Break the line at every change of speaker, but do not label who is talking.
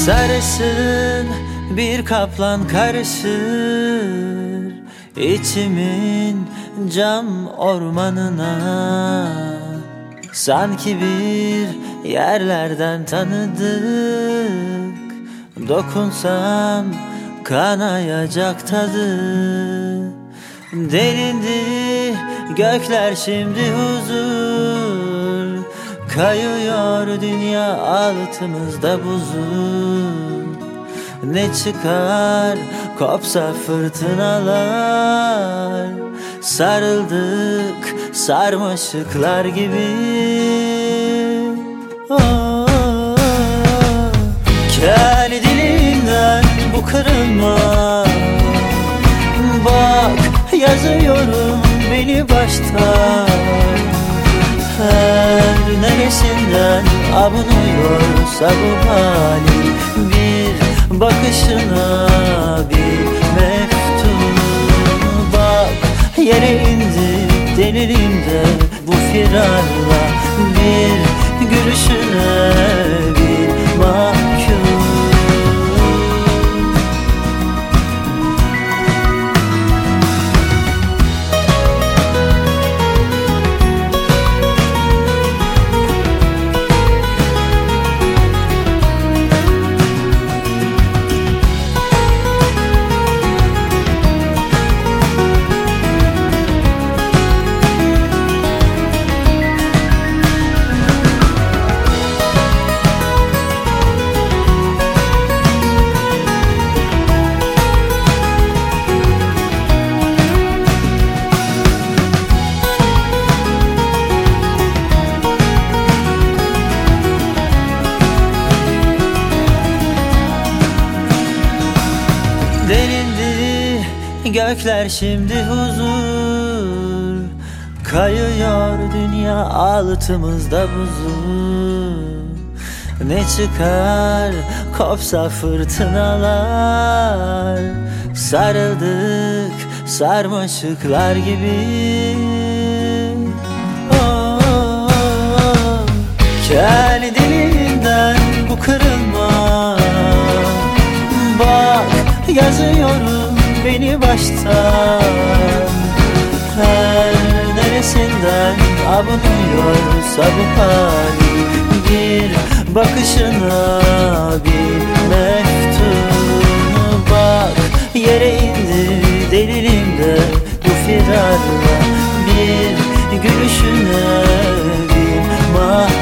Sarışın bir kaplan karışır içimin cam ormanına. Sanki bir yerlerden tanıdık, dokunsam kanayacak tadı. Delindi gökler şimdi huzur, kayıyor dünya altımızda buzul. Ne çıkar kopsa fırtınalar, sarıldık sarmaşıklar gibi. Oh, kel dilinden bu kırılma, bak yazıyorum beni baştan. Her neresinden abunuyorsa bu halim, bir bakışına bir mektup. Bak yere indi delilimde bu firarla, bir gülüşüne bir mahkum. Delindi gökler şimdi huzur, kayıyor dünya altımızda buzul. Ne çıkar kopsa fırtınalar, sarıldık sarmaşıklar gibi. Oh, kel dilinden bu kırılma, bak yazıyorum beni baştan. Her neresinden abunuyorsa bu halim, bir bakışına bir mektup. Bak yere indi delilimde bu firarla, bir gülüşüne bir mahkum.